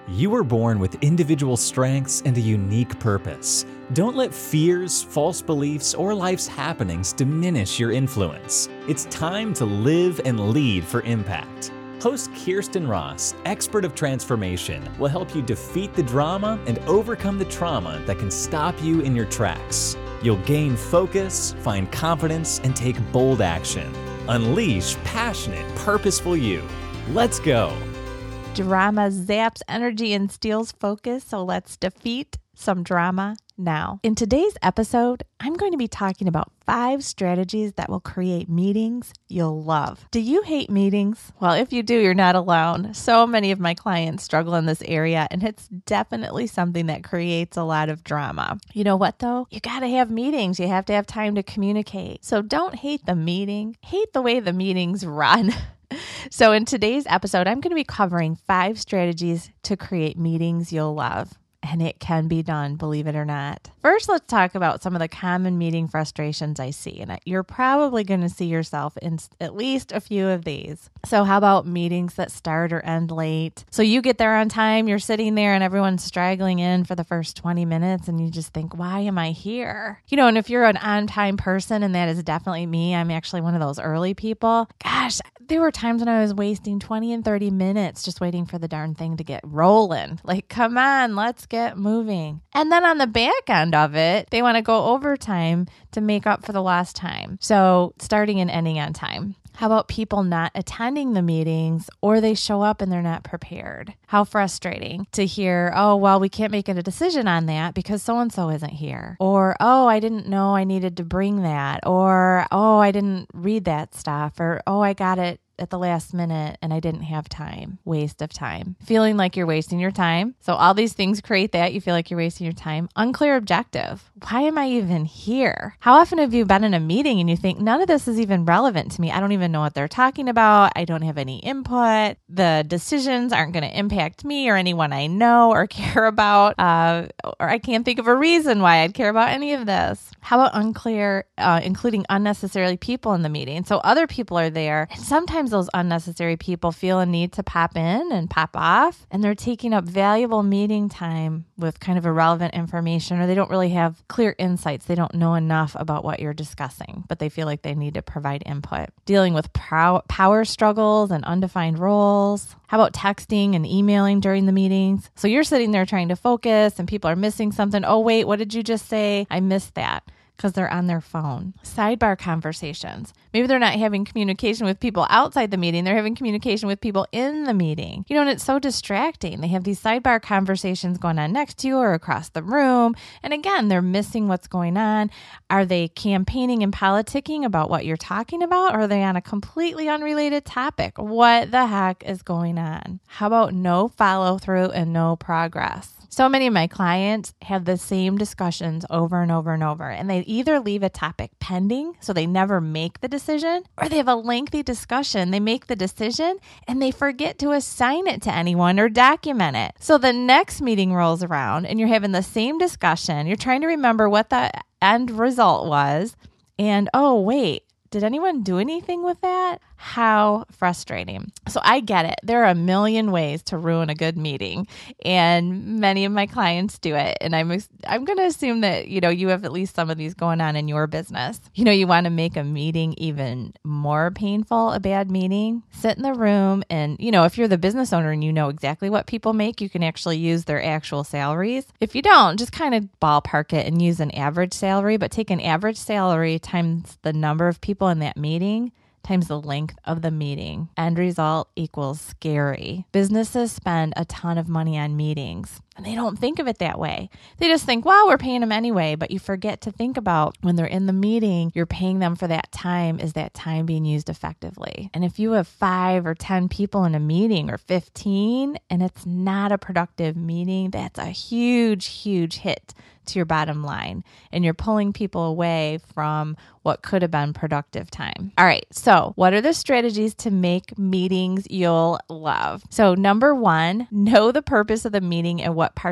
You were born with individual strengths and a unique purpose. Don't let fears, false beliefs, or life's happenings diminish your influence. It's time to live and lead for impact. Host Kirsten Ross, expert of transformation, will help you defeat the drama and overcome the trauma that can stop you in your tracks. You'll gain focus, find confidence, and take bold action. Unleash passionate, purposeful you. Let's go. Drama zaps energy and steals focus, so let's defeat some drama now. In today's episode, I'm going to be talking about 5 strategies that will create meetings you'll love. Do you hate meetings? Well, if you do, you're not alone. So many of my clients struggle in this area, and it's definitely something that creates a lot of drama. You know what, though? You got to have meetings. You have to have time to communicate. So don't hate the meeting. Hate the way the meetings run. So in today's episode, I'm going to be covering 5 strategies to create meetings you'll love. And it can be done, believe it or not. First, let's talk about some of the common meeting frustrations I see. And you're probably going to see yourself in at least a few of these. So how about meetings that start or end late? So you get there on time, you're sitting there and everyone's straggling in for the first 20 minutes and you just think, why am I here? You know, and if you're an on-time person, and that is definitely me, I'm actually one of those early people. Gosh, there were times when I was wasting 20 and 30 minutes just waiting for the darn thing to get rolling. Like, come on, let's get moving. And then on the back end of it, they want to go overtime to make up for the lost time. So starting and ending on time. How about people not attending the meetings, or they show up and they're not prepared? How frustrating to hear, oh, well, we can't make a decision on that because so-and-so isn't here. Or, oh, I didn't know I needed to bring that. Or, oh, I didn't read that stuff. Or, oh, I got it at the last minute and I didn't have time. Waste of time. Feeling like you're wasting your time. So all these things create that. You feel like you're wasting your time. Unclear objective. Why am I even here? How often have you been in a meeting and you think none of this is even relevant to me? I don't even know what they're talking about. I don't have any input. The decisions aren't going to impact me or anyone I know or care about. Or I can't think of a reason why I'd care about any of this. How about unclear, including unnecessarily people in the meeting? So other people are there, and sometimes those unnecessary people feel a need to pop in and pop off, and they're taking up valuable meeting time with kind of irrelevant information, or they don't really have clear insights. They don't know enough about what you're discussing, but they feel like they need to provide input. Dealing with power struggles and undefined roles. How about texting and emailing during the meetings? So you're sitting there trying to focus and people are missing something. Oh, wait, what did you just say? I missed that. Because they're on their phone. Sidebar conversations. Maybe they're not having communication with people outside the meeting. They're having communication with people in the meeting. You know, and it's so distracting. They have these sidebar conversations going on next to you or across the room. And again, they're missing what's going on. Are they campaigning and politicking about what you're talking about? Or are they on a completely unrelated topic? What the heck is going on? How about no follow through and no progress? So many of my clients have the same discussions over and over and over, and they either leave a topic pending, so they never make the decision, or they have a lengthy discussion. They make the decision and they forget to assign it to anyone or document it. So the next meeting rolls around and you're having the same discussion. You're trying to remember what the end result was. And oh, wait, did anyone do anything with that? How frustrating. So I get it. There are a million ways to ruin a good meeting, and many of my clients do it. And I'm going to assume that, you know, you have at least some of these going on in your business. You know, you want to make a meeting even more painful, a bad meeting, sit in the room and, you know, if you're the business owner and you know exactly what people make, you can actually use their actual salaries. If you don't, just kind of ballpark it and use an average salary, but take an average salary times the number of people in that meeting times the length of the meeting. End result equals scary. Businesses spend a ton of money on meetings, and they don't think of it that way. They just think, well, we're paying them anyway, but you forget to think about when they're in the meeting, you're paying them for that time. Is that time being used effectively? And if you have 5 or 10 people in a meeting, or 15, and it's not a productive meeting, that's a huge, huge hit to your bottom line, and you're pulling people away from what could have been productive time. All right, so what are the strategies to make meetings you'll love? So number one, know the purpose of the meeting and what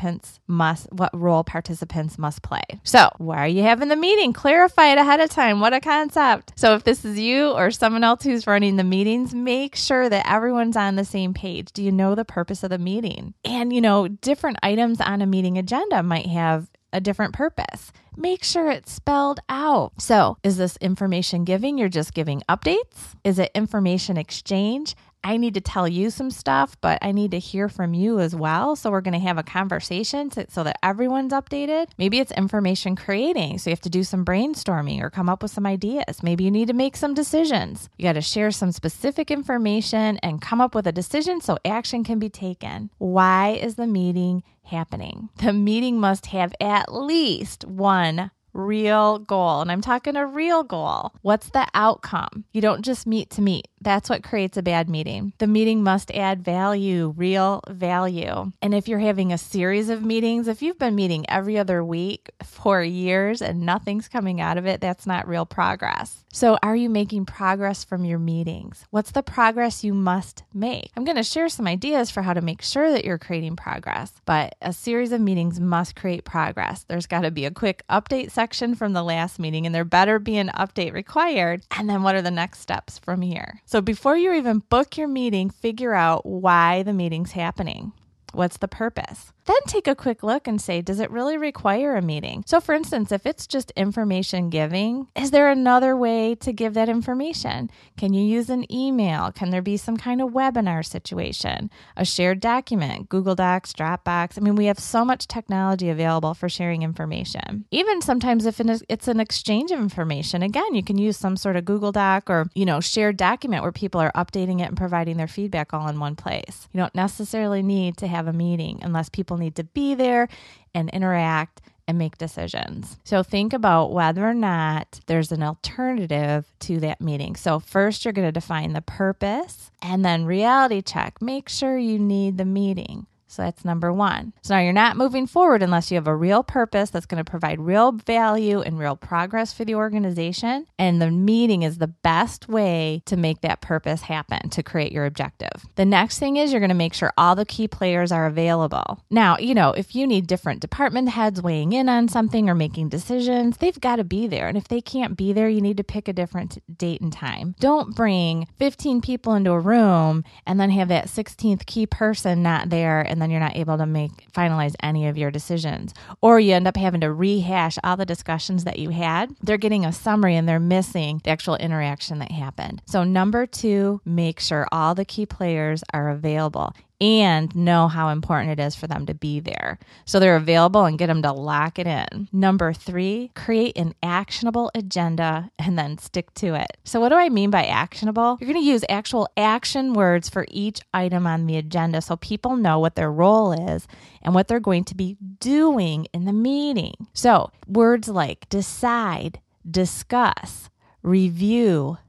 role participants must play. So why are you having the meeting? Clarify it ahead of time. What a concept. So if this is you or someone else who's running the meetings, make sure that everyone's on the same page. Do you know the purpose of the meeting? And different items on a meeting agenda might have a different purpose. Make sure it's spelled out. So, is this information giving? You're just giving updates? Is it information exchange? I need to tell you some stuff, but I need to hear from you as well. So we're going to have a conversation so that everyone's updated. Maybe it's information creating. So you have to do some brainstorming or come up with some ideas. Maybe you need to make some decisions. You got to share some specific information and come up with a decision so action can be taken. Why is the meeting happening? The meeting must have at least one real goal. And I'm talking a real goal. What's the outcome? You don't just meet to meet. That's what creates a bad meeting. The meeting must add value, real value. And if you're having a series of meetings, if you've been meeting every other week for years and nothing's coming out of it, that's not real progress. So are you making progress from your meetings? What's the progress you must make? I'm going to share some ideas for how to make sure that you're creating progress, but a series of meetings must create progress. There's got to be a quick update section from the last meeting, and there better be an update required. And then what are the next steps from here? So before you even book your meeting, figure out why the meeting's happening. What's the purpose? Then take a quick look and say, does it really require a meeting? So for instance, if it's just information giving, is there another way to give that information? Can you use an email? Can there be some kind of webinar situation? A shared document, Google Docs, Dropbox? I mean, we have so much technology available for sharing information. Even sometimes if it's an exchange of information, again, you can use some sort of Google Doc or, shared document where people are updating it and providing their feedback all in one place. You don't necessarily need to have a meeting unless people need to be there and interact and make decisions. So think about whether or not there's an alternative to that meeting. So first you're going to define the purpose and then reality check. Make sure you need the meeting. So that's number one. So now you're not moving forward unless you have a real purpose that's going to provide real value and real progress for the organization. And the meeting is the best way to make that purpose happen, to create your objective. The next thing is you're going to make sure all the key players are available. Now, if you need different department heads weighing in on something or making decisions, they've got to be there. And if they can't be there, you need to pick a different date and time. Don't bring 15 people into a room and then have that 16th key person not there, and then you're not able to finalize any of your decisions. Or you end up having to rehash all the discussions that you had. They're getting a summary and they're missing the actual interaction that happened. So number two, make sure all the key players are available and know how important it is for them to be there. So they're available and get them to lock it in. Number three, create an actionable agenda and then stick to it. So what do I mean by actionable? You're going to use actual action words for each item on the agenda so people know what their role is and what they're going to be doing in the meeting. So words like decide, discuss, review,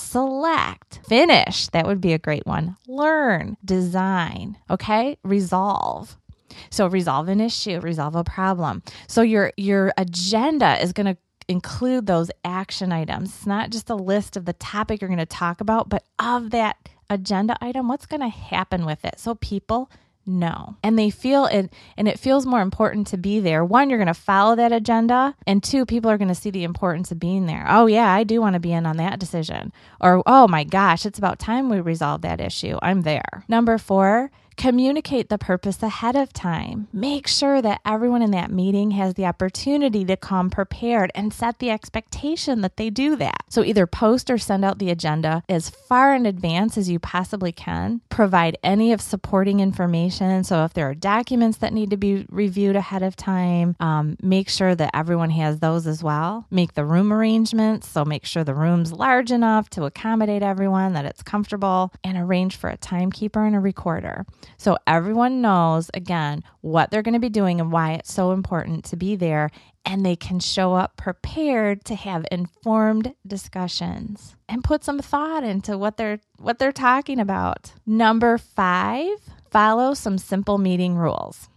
select, finish, that would be a great one, learn, design, okay, resolve. So resolve an issue, resolve a problem. So your agenda is going to include those action items. It's not just a list of the topic you're going to talk about, but of that agenda item, what's going to happen with it so people know. And they feel it, and it feels more important to be there. One, you're going to follow that agenda, and two, people are going to see the importance of being there. Oh yeah, I do want to be in on that decision. Or, oh my gosh, it's about time we resolve that issue. I'm there. Number four, communicate the purpose ahead of time. Make sure that everyone in that meeting has the opportunity to come prepared and set the expectation that they do that. So either post or send out the agenda as far in advance as you possibly can. Provide any of supporting information. So if there are documents that need to be reviewed ahead of time, make sure that everyone has those as well. Make the room arrangements. So make sure the room's large enough to accommodate everyone, that it's comfortable, and arrange for a timekeeper and a recorder. So everyone knows, again, what they're going to be doing and why it's so important to be there, and they can show up prepared to have informed discussions and put some thought into what they're talking about. Number five, follow some simple meeting rules.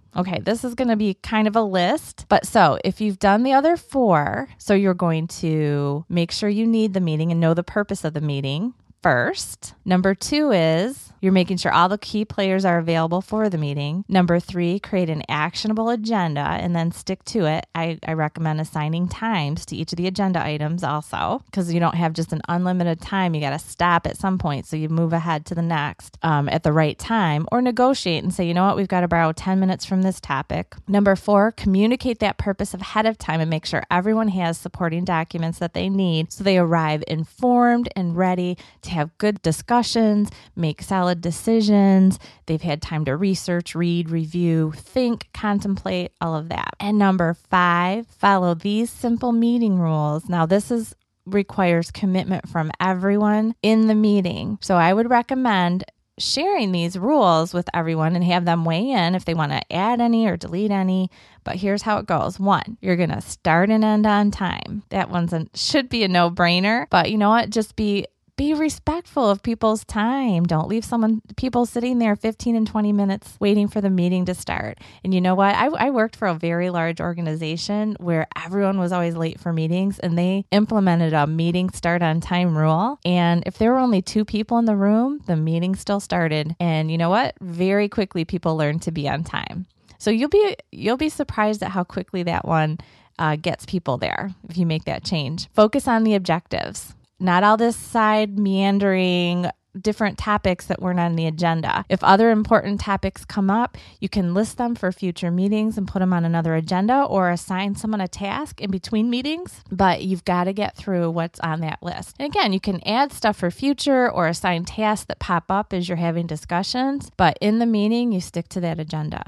Okay, this is going to be kind of a list, but so if you've done the other 4, so you're going to make sure you need the meeting and know the purpose of the meeting first. Number 2 is you're making sure all the key players are available for the meeting. Number 3, create an actionable agenda and then stick to it. I recommend assigning times to each of the agenda items also, because you don't have just an unlimited time. You got to stop at some point so you move ahead to the next at the right time, or negotiate and say, you know what, we've got to borrow 10 minutes from this topic. Number 4, communicate that purpose ahead of time and make sure everyone has supporting documents that they need so they arrive informed and ready to have good discussions, make solid decisions. They've had time to research, read, review, think, contemplate, all of that. And number 5, follow these simple meeting rules. Now, this requires commitment from everyone in the meeting. So I would recommend sharing these rules with everyone and have them weigh in if they want to add any or delete any. But here's how it goes. 1, you're going to start and end on time. That should be a no-brainer. But you know what? Just be respectful of people's time. Don't leave people sitting there 15 and 20 minutes waiting for the meeting to start. And you know what? I worked for a very large organization where everyone was always late for meetings, and they implemented a meeting start on time rule. And if there were only 2 people in the room, the meeting still started. And you know what? Very quickly, people learned to be on time. So you'll be surprised at how quickly that one gets people there if you make that change. Focus on the objectives. Not all this side meandering different topics that weren't on the agenda. If other important topics come up, you can list them for future meetings and put them on another agenda or assign someone a task in between meetings, but you've got to get through what's on that list. And again, you can add stuff for future or assign tasks that pop up as you're having discussions, but in the meeting, you stick to that agenda.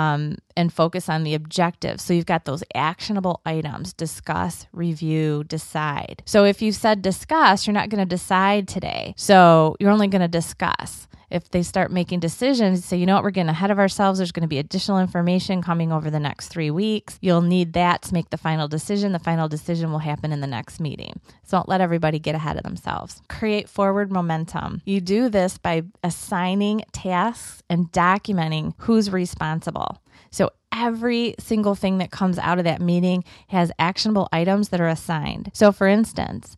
And focus on the objectives. So you've got those actionable items: discuss, review, decide. So if you said discuss, you're not going to decide today. So you're only going to discuss. If they start making decisions, say, you know what, we're getting ahead of ourselves. There's going to be additional information coming over the next 3 weeks. You'll need that to make the final decision. The final decision will happen in the next meeting. So don't let everybody get ahead of themselves. Create forward momentum. You do this by assigning tasks and documenting who's responsible. So every single thing that comes out of that meeting has actionable items that are assigned. So for instance,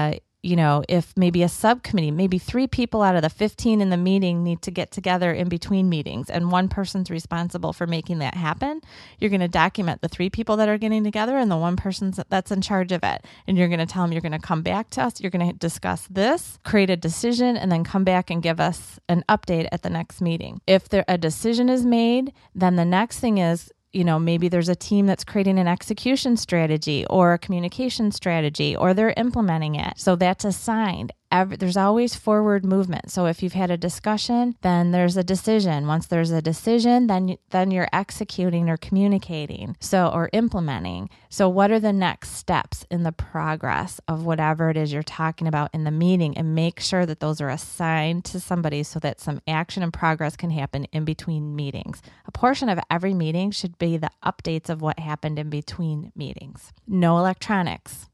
if maybe a subcommittee, maybe 3 people out of the 15 in the meeting need to get together in between meetings and one person's responsible for making that happen, you're going to document the 3 people that are getting together and the one person that's in charge of it. And you're going to tell them, you're going to come back to us, you're going to discuss this, create a decision, and then come back and give us an update at the next meeting. If a decision is made, then the next thing is, maybe there's a team that's creating an execution strategy or a communication strategy, or they're implementing it. So that's assigned. There's always forward movement. So if you've had a discussion, then there's a decision. Once there's a decision, then you're executing or communicating, or implementing. So what are the next steps in the progress of whatever it is you're talking about in the meeting? And make sure that those are assigned to somebody so that some action and progress can happen in between meetings. A portion of every meeting should be the updates of what happened in between meetings. No electronics.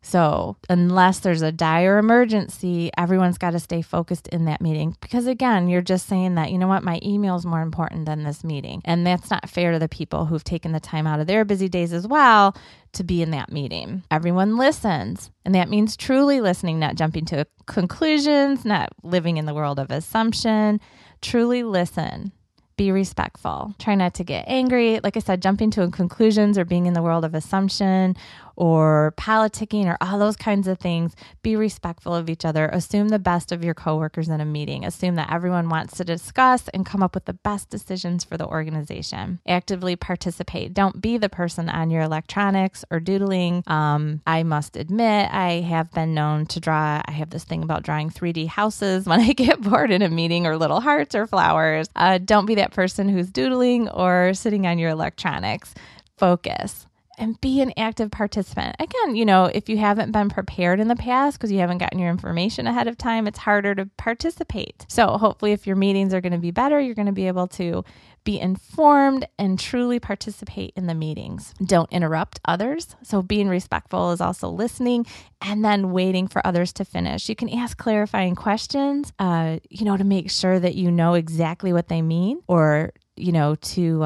So unless there's a dire emergency, everyone's got to stay focused in that meeting, because again, you're just saying that, you know what, my email is more important than this meeting. And that's not fair to the people who've taken the time out of their busy days as well to be in that meeting. Everyone listens. And that means truly listening, not jumping to conclusions, not living in the world of assumption. Truly listen. Be respectful. Try not to get angry. Like I said, jumping to conclusions or being in the world of assumption or politicking or all those kinds of things. Be respectful of each other. Assume the best of your coworkers in a meeting. Assume that everyone wants to discuss and come up with the best decisions for the organization. Actively participate. Don't be the person on your electronics or doodling. I must admit, I have been known to draw. I have this thing about drawing 3D houses when I get bored in a meeting, or little hearts or flowers. Don't be that person who's doodling or sitting on your electronics. Focus. And be an active participant. Again, if you haven't been prepared in the past because you haven't gotten your information ahead of time, it's harder to participate. So hopefully if your meetings are going to be better, you're going to be able to be informed and truly participate in the meetings. Don't interrupt others. So being respectful is also listening and then waiting for others to finish. You can ask clarifying questions, to make sure that you know exactly what they mean, or,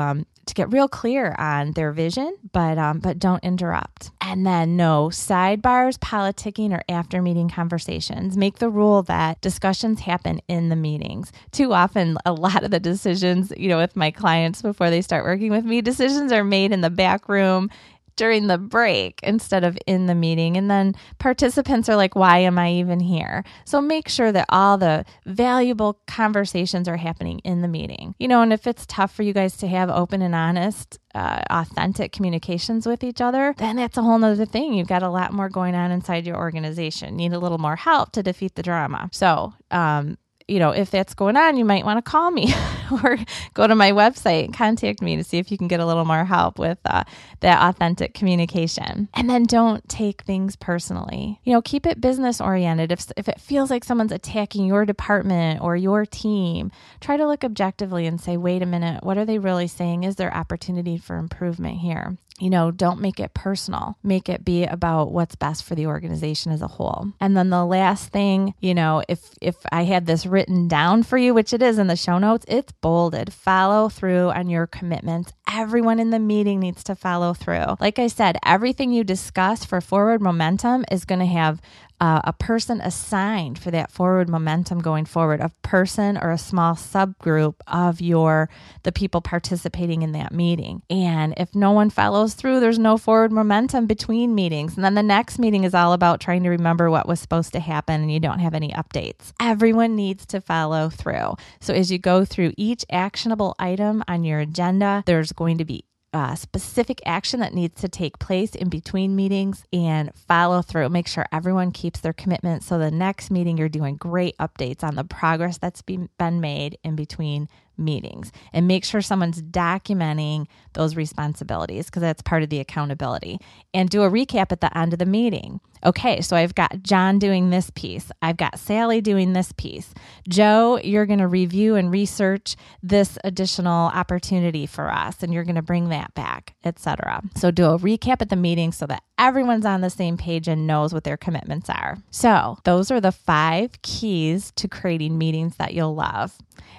to get real clear on their vision, but don't interrupt. And then no sidebars, politicking, or after meeting conversations. Make the rule that discussions happen in the meetings. Too often, a lot of the decisions, with my clients before they start working with me, decisions are made in the back room during the break instead of in the meeting. And then participants are like, why am I even here? So make sure that all the valuable conversations are happening in the meeting. And if it's tough for you guys to have open and honest, authentic communications with each other, then that's a whole nother thing. You've got a lot more going on inside your organization. Need a little more help to defeat the drama. So, if that's going on, you might want to call me or go to my website and contact me to see if you can get a little more help with that authentic communication. And then don't take things personally. Keep it business oriented. If it feels like someone's attacking your department or your team, try to look objectively and say, wait a minute, what are they really saying? Is there opportunity for improvement here? Don't make it personal. Make it be about what's best for the organization as a whole. And then the last thing, if I had this written down for you, which it is in the show notes, it's bolded. Follow through on your commitments. Everyone in the meeting needs to follow through. Like I said, everything you discuss for forward momentum is going to have a person assigned for that forward momentum going forward, a person or a small subgroup of the people participating in that meeting. And if no one follows through, there's no forward momentum between meetings. And then the next meeting is all about trying to remember what was supposed to happen and you don't have any updates. Everyone needs to follow through. So as you go through each actionable item on your agenda, there's going to be specific action that needs to take place in between meetings, and follow through. Make sure everyone keeps their commitment. So the next meeting, you're doing great updates on the progress that's been made in between meetings, and make sure someone's documenting those responsibilities because that's part of the accountability. And do a recap at the end of the meeting. Okay, so I've got John doing this piece. I've got Sally doing this piece. Joe, you're going to review and research this additional opportunity for us, and you're going to bring that back, etc. So do a recap at the meeting so that everyone's on the same page and knows what their commitments are. So those are the 5 keys to creating meetings that you'll love.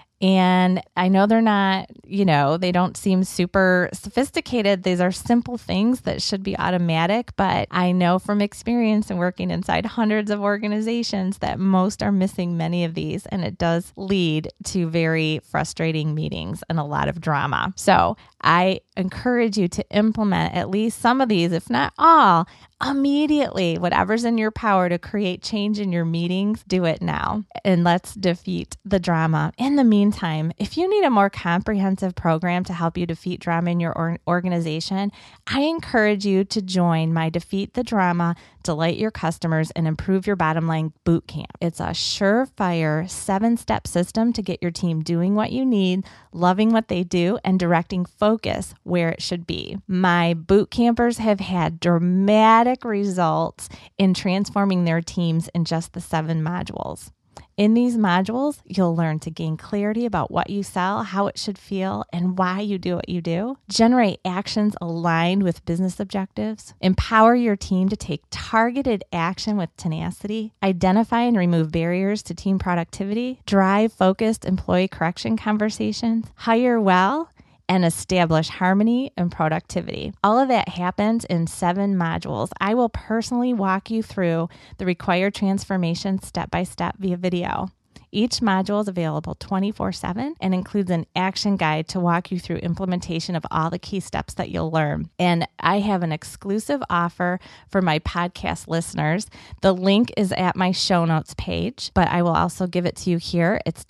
And I know they're not, they don't seem super sophisticated. These are simple things that should be automatic, but I know from experience and working inside hundreds of organizations that most are missing many of these, and it does lead to very frustrating meetings and a lot of drama. So I encourage you to implement at least some of these, if not all, immediately. Whatever's in your power to create change in your meetings, do it now. And let's defeat the drama. In the meantime, if you need a more comprehensive program to help you defeat drama in your organization, I encourage you to join my Defeat the Drama, Delight Your Customers, and Improve Your Bottom Line Bootcamp. It's a surefire 7-step system to get your team doing what you need, loving what they do, and directing focus where it should be. My boot campers have had dramatic results in transforming their teams in just the 7 modules. In these modules, you'll learn to gain clarity about what you sell, how it should feel, and why you do what you do. Generate actions aligned with business objectives. Empower your team to take targeted action with tenacity. Identify and remove barriers to team productivity. Drive focused employee correction conversations. Hire well, and establish harmony and productivity. All of that happens in 7 modules. I will personally walk you through the required transformation step by step via video. Each module is available 24/7 and includes an action guide to walk you through implementation of all the key steps that you'll learn. And I have an exclusive offer for my podcast listeners. The link is at my show notes page, but I will also give it to you here. It's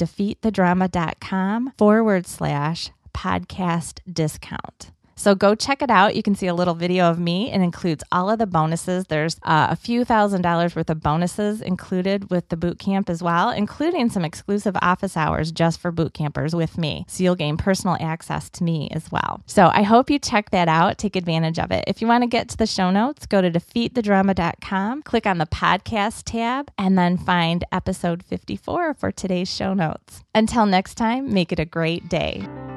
defeatthedrama.com/podcast discount. So go check it out. You can see a little video of me. It includes all of the bonuses. There's a few $1,000s worth of bonuses included with the boot camp as well, including some exclusive office hours just for boot campers with me. So you'll gain personal access to me as well. So I hope you check that out. Take advantage of it. If you want to get to the show notes, go to defeatthedrama.com, click on the podcast tab, and then find episode 54 for today's show notes. Until next time, make it a great day.